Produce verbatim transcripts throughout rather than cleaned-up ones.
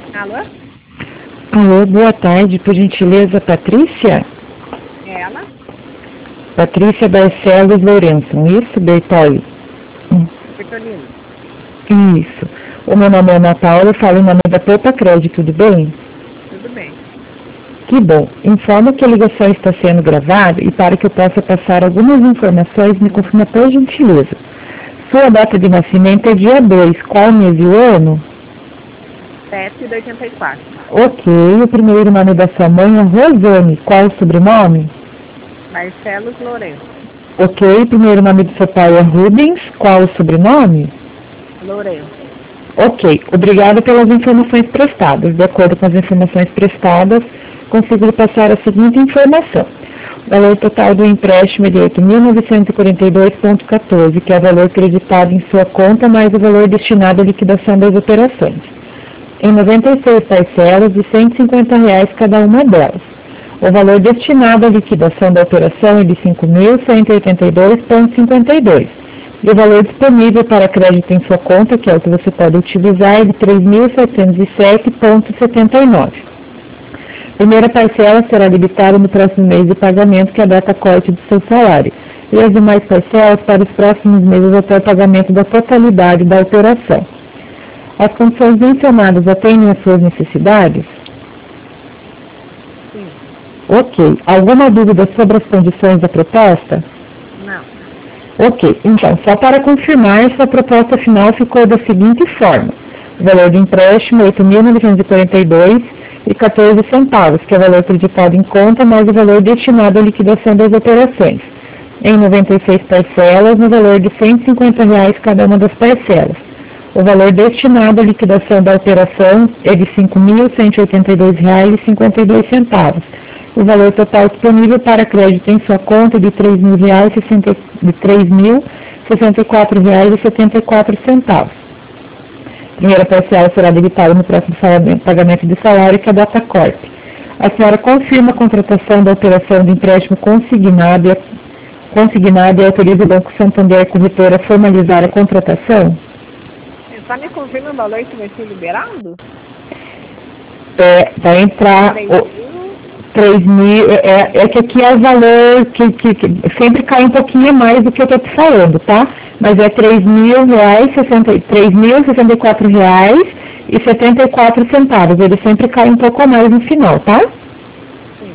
Alô? Alô, boa tarde, por gentileza, Patrícia? Ela? Patrícia Barcelos Lourenço, isso, Bertoli? Hum. Bertolino. Isso. O meu nome é Ana Paula, eu falo em nome da Poupa Crédito, tudo bem? Tudo bem. Que bom. Informo que a ligação está sendo gravada e para que eu possa passar algumas informações, me confirma por gentileza. Sua data de nascimento é dia dois, qual mês e o ano? sete de oitenta e quatro. Ok, o primeiro nome da sua mãe é Rosane, qual o sobrenome? Barcelos Lourenço. Ok, o primeiro nome do seu pai é Rubens, qual o sobrenome? Lourenço. Ok, obrigada pelas informações prestadas. De acordo com as informações prestadas, consigo lhe passar a seguinte informação. O valor total do empréstimo é de oito mil novecentos e quarenta e dois vírgula quatorze, que é o valor creditado em sua conta, mais o valor destinado à liquidação das operações. Em noventa e seis parcelas de cento e cinquenta reais cada uma delas. O valor destinado à liquidação da operação é de cinco mil cento e oitenta e dois vírgula cinquenta e dois. E o valor disponível para crédito em sua conta, que é o que você pode utilizar, é de três mil setecentos e sete vírgula setenta e nove. A primeira parcela será debitada no próximo mês de pagamento, que é a data corte do seu salário. E as demais parcelas para os próximos meses até o pagamento da totalidade da operação. As condições mencionadas atendem às suas necessidades? Sim. Ok. Alguma dúvida sobre as condições da proposta? Não. Ok. Então, só para confirmar, sua proposta final ficou da seguinte forma. O valor do empréstimo, oito mil novecentos e quarenta e dois reais e quatorze centavos, que é o valor acreditado em conta, mais o valor destinado à liquidação das operações. Em noventa e seis parcelas, no valor de cento e cinquenta reais cada uma das parcelas. O valor destinado à liquidação da operação é de cinco mil cento e oitenta e dois reais e cinquenta e dois centavos. O valor total disponível para crédito em sua conta é de três mil reais, de três mil sessenta e quatro reais e setenta e quatro centavos. A primeira parcela será debitada no próximo pagamento de salário, que é a data corte. A senhora confirma a contratação da operação de empréstimo consignado e, consignado e autoriza o Banco Santander Corretora a formalizar a contratação? Só me confirma o valor que vai ser liberado? É, vai entrar o três mil, é, é que aqui é o valor que, que, que sempre cai um pouquinho mais do que eu estou te falando, tá? Mas é três mil reais, três mil sessenta e quatro reais e setenta e quatro centavos. Ele sempre cai um pouco a mais no final, tá? Sim.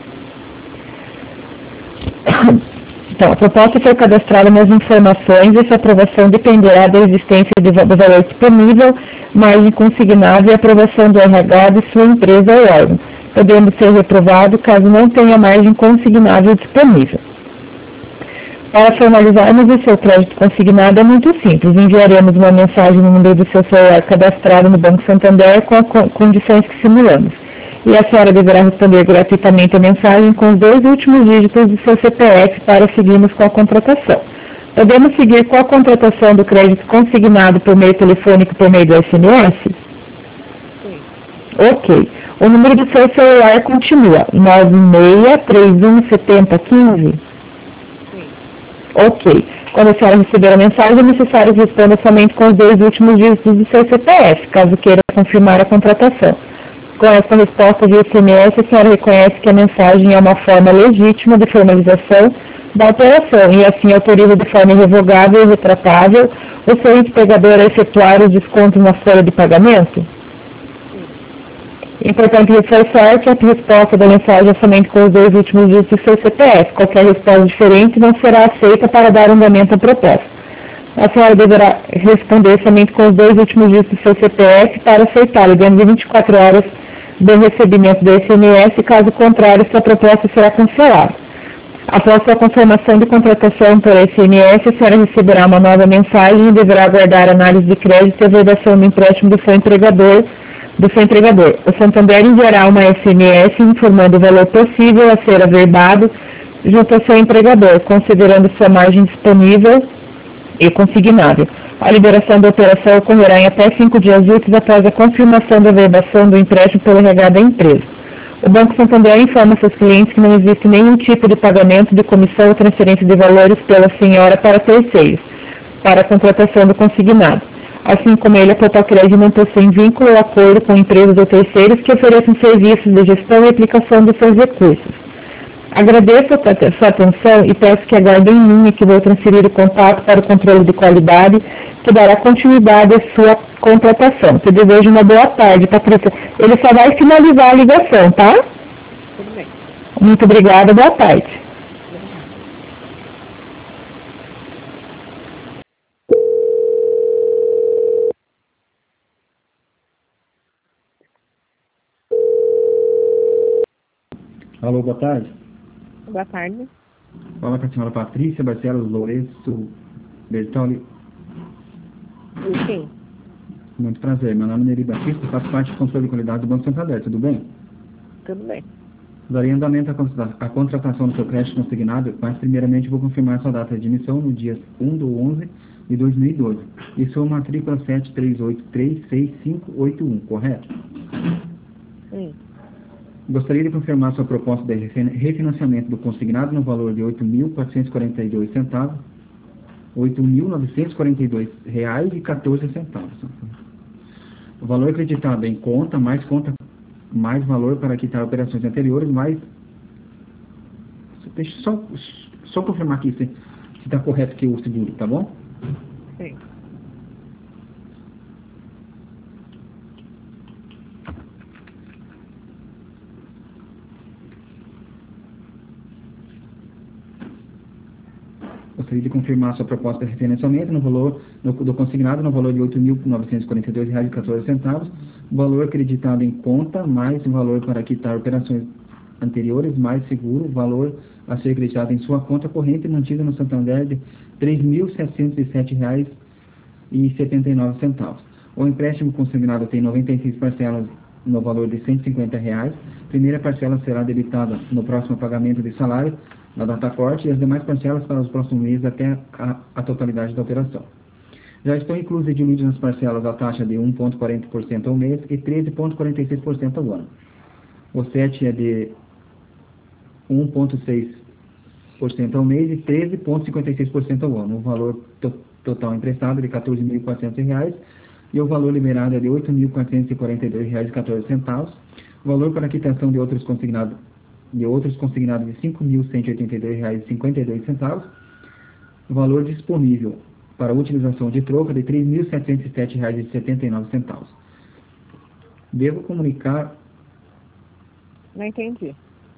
Então, a proposta foi cadastrada nas informações e sua aprovação dependerá da existência do valor disponível, margem consignada e aprovação do R H de sua empresa ou órgão, podendo ser reprovado caso não tenha margem consignável disponível. Para formalizarmos o seu crédito consignado é muito simples. Enviaremos uma mensagem no número do seu celular cadastrado no Banco Santander com as condições que simulamos. E a senhora deverá responder gratuitamente a mensagem com os dois últimos dígitos do seu C P F para seguirmos com a contratação. Podemos seguir com a contratação do crédito consignado por meio telefônico por meio do S M S? Sim. Ok. O número do seu celular continua nove seis três um sete zero um cinco? Sim. Ok. Quando a senhora receber a mensagem, é necessário que responda somente com os dois últimos dígitos do seu C P F, caso queira confirmar a contratação. Com essa resposta via S M S, a senhora reconhece que a mensagem é uma forma legítima de formalização da operação e assim autoriza de forma irrevogável e retratável o seu empregador a efetuar os descontos na folha de pagamento? Importante reforçar que a resposta da mensagem é somente com os dois últimos dígitos do seu C P F. Qualquer resposta diferente não será aceita para dar andamento à proposta. A senhora deverá responder somente com os dois últimos dígitos do seu C P F para aceitá-lo dentro de vinte e quatro horas do recebimento do S M S, caso contrário, sua proposta será cancelada. Após sua confirmação de contratação por S M S, a senhora receberá uma nova mensagem e deverá aguardar análise de crédito e averbação do empréstimo do seu empregador. Do seu empregador. O Santander enviará uma S M S informando o valor possível a ser averbado junto ao seu empregador, considerando sua margem disponível e consignável. A liberação da operação ocorrerá em até cinco dias úteis após a confirmação da averbação do empréstimo pelo R H da empresa. O Banco Santander informa seus clientes que não existe nenhum tipo de pagamento de comissão ou transferência de valores pela senhora para terceiros, para a contratação do consignado. Assim como ele, a Totalcred não possui vínculo ou acordo com empresas ou terceiros que ofereçam serviços de gestão e aplicação dos seus recursos. Agradeço a sua atenção e peço que aguardem em linha que vou transferir o contato para o controle de qualidade, que dará continuidade à sua contratação. Te desejo uma boa tarde, Patrícia. Ele só vai finalizar a ligação, tá? Tudo bem. Muito obrigada, boa tarde. Alô, boa tarde. Boa tarde. Fala com a senhora Patrícia Barcelos Lourenço Bertoli. Sim. Muito prazer. Meu nome é Neri Batista, faço parte do controle de qualidade do Banco Santander. Tudo bem? Tudo bem. Darei andamento à contra- à contratação do seu crédito consignado, mas primeiramente vou confirmar sua data de emissão no dia um de onze de dois mil e doze. E sua matrícula sete três oito três seis cinco oito um, correto? Sim. Gostaria de confirmar sua proposta de refin- refinanciamento do consignado no valor de oito mil quatrocentos e quarenta e dois centavos, oito mil novecentos e quarenta e dois reais e quatorze centavos. O valor acreditado em conta, mais conta, mais valor para quitar operações anteriores, mais... Deixa eu só, só confirmar aqui se está correto aqui o seguro, tá bom? Sim. Gostaria de confirmar sua proposta de refinanciamento no valor no, do consignado no valor de oito mil novecentos e quarenta e dois reais e quatorze centavos, valor acreditado em conta, mais valor para quitar operações anteriores, mais seguro, valor a ser acreditado em sua conta corrente mantida no Santander de três mil setecentos e sete reais e setenta e nove centavos. O empréstimo consignado tem noventa e seis parcelas no valor de cento e cinquenta reais. Primeira parcela será debitada no próximo pagamento de salário, na data corte, e as demais parcelas para os próximos meses até a, a totalidade da operação. Já estão inclusas e diluídas nas parcelas a taxa de um vírgula quarenta por cento ao mês e treze vírgula quarenta e seis por cento ao ano. O sete é de um vírgula seis por cento ao mês e treze vírgula cinquenta e seis por cento ao ano. O valor to total emprestado é de quatorze mil e quatrocentos reais e o valor liberado é de oito mil quatrocentos e quarenta e dois reais e quatorze centavos. O valor para quitação de outros consignados de outros consignados de cinco mil cento e oitenta e dois reais e cinquenta e dois centavos. O valor disponível para utilização de troca de três mil setecentos e sete reais e setenta e nove centavos. Devo comunicar... Não entendi.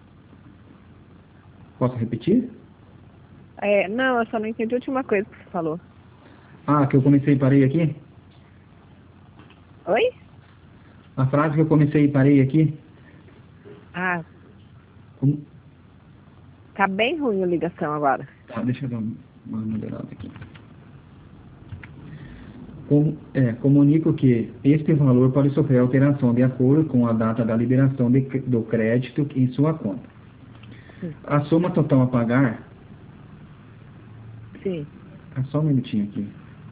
Posso repetir? É, não, eu só não entendi a última coisa que você falou. Ah, que eu comecei e parei aqui? Oi? A frase que eu comecei e parei aqui? Ah, Como... tá bem ruim a ligação agora. Tá, deixa eu dar uma moderada aqui. Com, é, comunico que este valor pode sofrer alteração de acordo com a data da liberação de, do crédito em sua conta. Sim. A soma total a pagar... Sim. É só um minutinho aqui.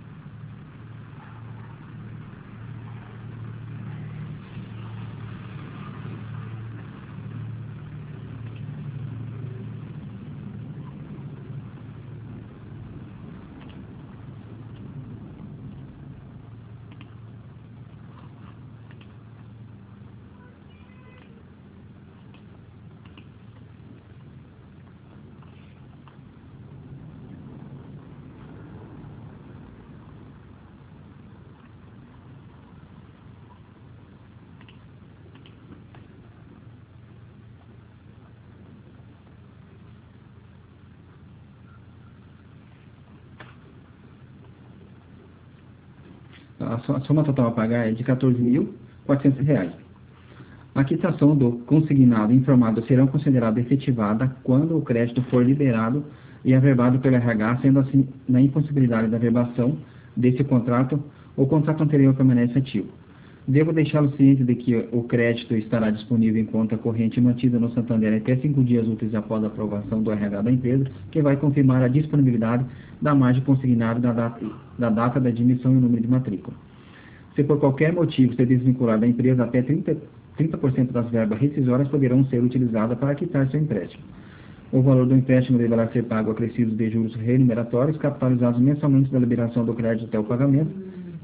A soma total a pagar é de quatorze mil e quatrocentos reais. A quitação do consignado informado será considerada efetivada quando o crédito for liberado e averbado pelo R H, sendo assim, na impossibilidade da averbação desse contrato, o contrato anterior permanece ativo. Devo deixá-lo ciente de que o crédito estará disponível em conta corrente mantida no Santander até cinco dias úteis após a aprovação do R H da empresa, que vai confirmar a disponibilidade da margem consignada da data, da data da admissão e o número de matrícula. Se por qualquer motivo ser desvinculado da empresa, até trinta por cento das verbas rescisórias poderão ser utilizadas para quitar seu empréstimo. O valor do empréstimo deverá ser pago acrescidos de juros remuneratórios, capitalizados mensalmente da liberação do crédito até o pagamento,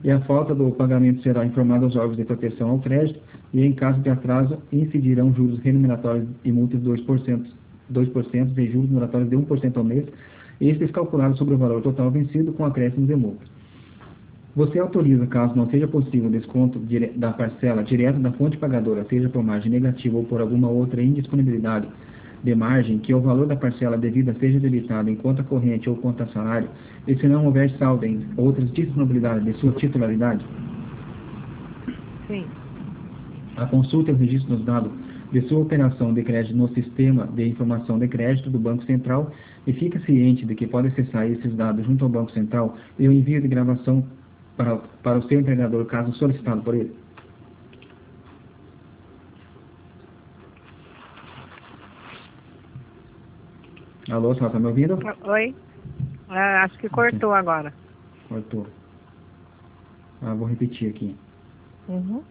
e a falta do pagamento será informada aos órgãos de proteção ao crédito e, em caso de atraso, incidirão juros remuneratórios e multas de dois por cento, dois por cento e juros moratórios de um por cento ao mês, estes calculados sobre o valor total vencido com acréscimos e multas. Você autoriza, caso não seja possível o desconto dire- da parcela direto da fonte pagadora, seja por margem negativa ou por alguma outra indisponibilidade de margem, que o valor da parcela devida seja debitado em conta corrente ou conta salário, e se não houver saldo em outras disponibilidades de sua titularidade? Sim. A consulta e o registro dos dados de sua operação de crédito no sistema de informação de crédito do Banco Central e fica ciente de que pode acessar esses dados junto ao Banco Central e o envio de gravação para, para o seu empregador, caso solicitado por ele. Alô, senhora, está me ouvindo? Oi? Ah, acho que cortou agora. Cortou. Ah, vou repetir aqui. Uhum.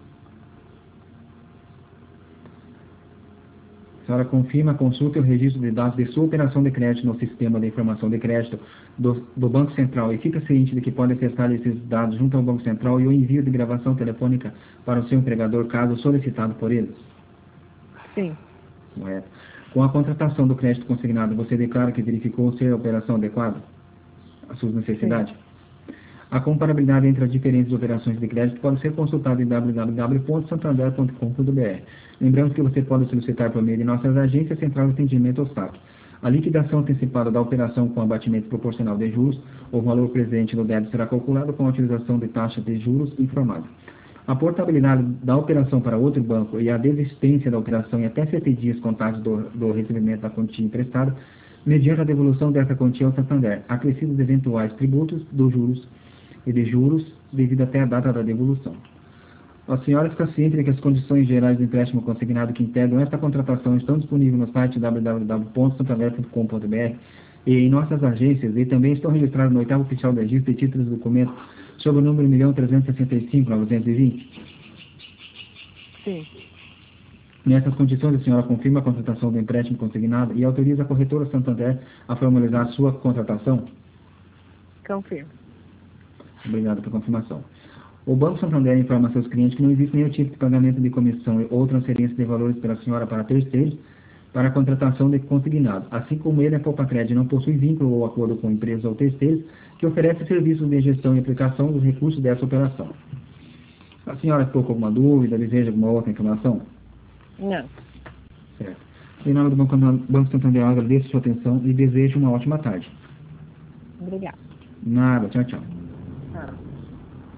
A senhora confirma a consulta e o registro de dados de sua operação de crédito no sistema de informação de crédito do, do Banco Central e fica ciente de que pode acessar esses dados junto ao Banco Central e o envio de gravação telefônica para o seu empregador, caso solicitado por ele? Sim. Correto. Com a contratação do crédito consignado, você declara que verificou ser a operação adequada às suas necessidades? Sim. A comparabilidade entre as diferentes operações de crédito pode ser consultada em w w w ponto santander ponto com ponto b r. Lembrando que você pode solicitar por meio de nossas agências Central de Atendimento ao S A C. A liquidação antecipada da operação com abatimento proporcional de juros, o valor presente no débito será calculado com a utilização de taxa de juros informada. A portabilidade da operação para outro banco e a desistência da operação em até sete dias contados do, do recebimento da quantia emprestada, mediante a devolução dessa quantia ao Santander, acrescidos eventuais tributos dos juros e de juros devido até a data da devolução. A senhora está ciente de que as condições gerais do empréstimo consignado que integram esta contratação estão disponíveis no site w w w ponto santander ponto com ponto b r e em nossas agências e também estão registradas no oitavo oficial de registro de títulos e documentos sob o número um milhão trezentos e sessenta e cinco mil novecentos e vinte? Sim. Nessas condições, a senhora confirma a contratação do empréstimo consignado e autoriza a corretora Santander a formalizar sua contratação? Confirmo. Obrigado pela confirmação. O Banco Santander informa a seus clientes que não existe nenhum tipo de pagamento de comissão ou transferência de valores pela senhora para terceiros para a contratação de consignado, assim como ele, a Poupa-Crédito, não possui vínculo ou acordo com empresas ou terceiros que oferecem serviços de gestão e aplicação dos recursos dessa operação. A senhora ficou com alguma dúvida, deseja alguma outra informação? Não. Certo. Em nome do Banco, Banco Santander, eu agradeço a sua atenção e desejo uma ótima tarde. Obrigada. Nada, tchau, tchau. Ah.